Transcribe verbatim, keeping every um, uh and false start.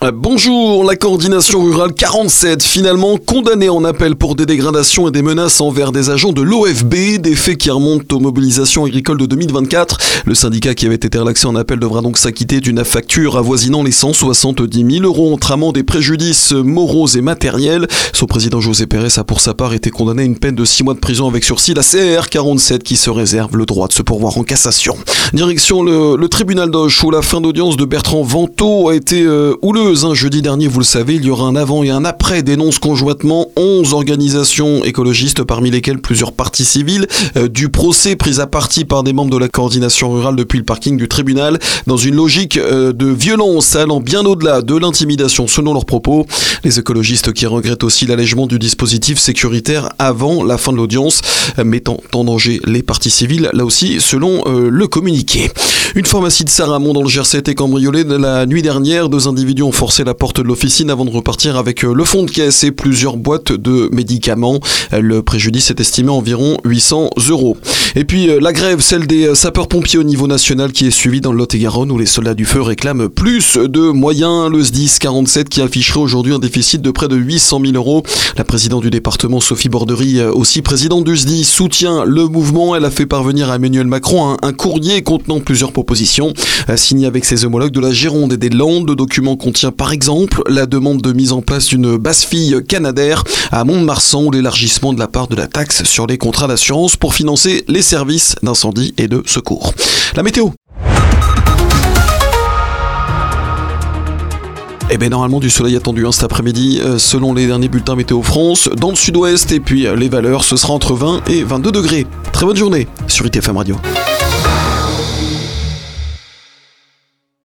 Bonjour, la coordination rurale quarante-sept, finalement condamnée en appel pour des dégradations et des menaces envers des agents de l'O F B, des faits qui remontent aux mobilisations agricoles de deux mille vingt-quatre. Le syndicat qui avait été relaxé en appel devra donc s'acquitter d'une facture avoisinant les cent soixante-dix mille euros entre amendes et préjudices moraux et matériels. Son président José Pérez a pour sa part été condamné à une peine de six mois de prison avec sursis. La C R quarante-sept qui se réserve le droit de se pourvoir en cassation. Direction le, le tribunal d'Auch où la fin d'audience de Bertrand Vantaux a été euh, houleuse. Jeudi dernier, vous le savez, il y aura un avant et un après, dénoncent conjointement onze organisations écologistes, parmi lesquelles plusieurs parties civiles, euh, du procès pris à partie par des membres de la coordination rurale depuis le parking du tribunal, dans une logique euh, de violence allant bien au-delà de l'intimidation selon leurs propos. Les écologistes qui regrettent aussi l'allègement du dispositif sécuritaire avant la fin de l'audience, euh, mettant en danger les parties civiles, là aussi selon euh, le communiqué. Une pharmacie de Saramon dans le Gers a été cambriolée la nuit dernière. Deux individus ont forcé la porte de l'officine avant de repartir avec le fond de caisse et plusieurs boîtes de médicaments. Le préjudice est estimé à environ huit cents euros. Et puis la grève, celle des sapeurs-pompiers au niveau national qui est suivie dans le Lot-et-Garonne où les soldats du feu réclament plus de moyens. Le S D I S quarante-sept qui afficherait aujourd'hui un déficit de près de huit cent mille euros. La présidente du département, Sophie Borderie, aussi présidente du S D I S, soutient le mouvement. Elle a fait parvenir à Emmanuel Macron un, un courrier contenant plusieurs propositions, signé avec ses homologues de la Gironde et des Landes. Le document contient par exemple la demande de mise en place d'une basse-fille canadaire à Mont-de-Marsan ou l'élargissement de la part de la taxe sur les contrats d'assurance pour financer les services d'incendie et de secours. La météo. Eh bien normalement du soleil attendu hein, cet après-midi euh, selon les derniers bulletins Météo France. Dans le sud-ouest et puis euh, les valeurs ce sera entre vingt et vingt-deux degrés. Très bonne journée sur I T F M Radio.